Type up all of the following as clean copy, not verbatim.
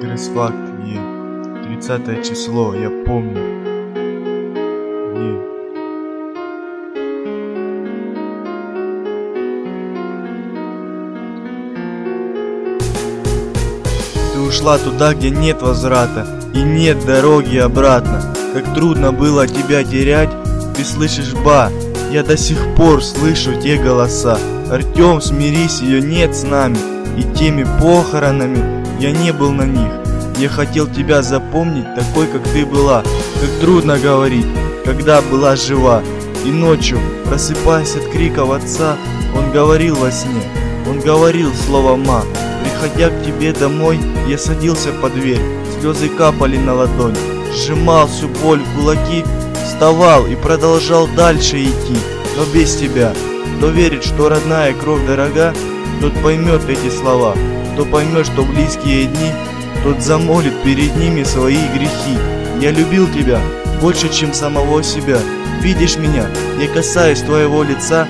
Агресфакт, 30 число, я помню. Ты ушла туда, где нет возврата и нет дороги обратно. Как трудно было тебя терять, ты слышишь, ба, я до сих пор слышу те голоса. Артём, смирись, ее нет с нами, и теми похоронами я не был на них. Я хотел тебя запомнить такой, как ты была. Как трудно говорить, когда была жива. И ночью, просыпаясь от криков отца, он говорил во сне, он говорил слово «ма». Приходя к тебе домой, я садился под дверь, слезы капали на ладонь, сжимал всю боль в кулаки, вставал и продолжал дальше идти. Но без тебя, кто верит, что родная кровь дорога, тот поймет эти слова, кто поймет, что близкие дни, тот замолит перед ними свои грехи. Я любил тебя больше, чем самого себя. Видишь меня, я касаюсь твоего лица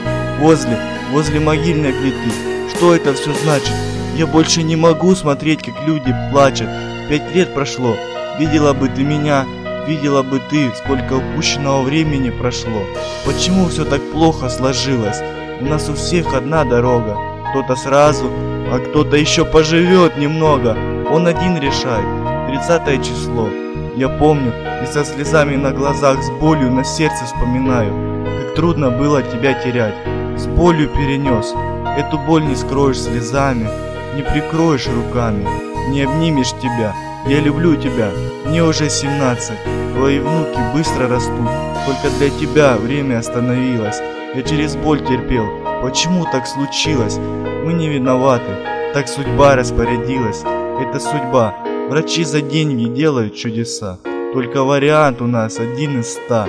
возле могильной плиты. Что это все значит? Я больше не могу смотреть, как люди плачут. 5 лет прошло, видела бы ты меня, видела бы ты, сколько упущенного времени прошло. Почему все так плохо сложилось? У нас у всех одна дорога. Кто-то сразу, а кто-то еще поживет немного. Он один решает. 30 число. Я помню, и со слезами на глазах, с болью на сердце вспоминаю, как трудно было тебя терять. С болью перенес. Эту боль не скроешь слезами, не прикроешь руками, не обнимешь тебя. Я люблю тебя, мне уже 17. Твои внуки быстро растут. Только для тебя время остановилось. Я через боль терпел. Почему так случилось? Мы не виноваты. Так судьба распорядилась. Это судьба. Врачи за деньги делают чудеса. Только вариант у нас 1 из 100.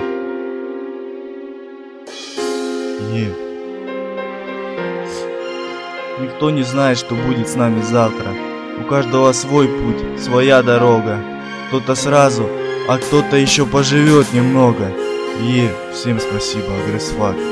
Никто не знает, что будет с нами завтра. У каждого свой путь, своя дорога. Кто-то сразу, а кто-то еще поживет немного. Всем спасибо, Агресфакт.